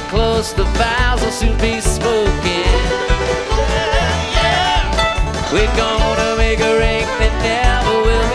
close, the fires will soon be smoking. We're gonna make a ring that never will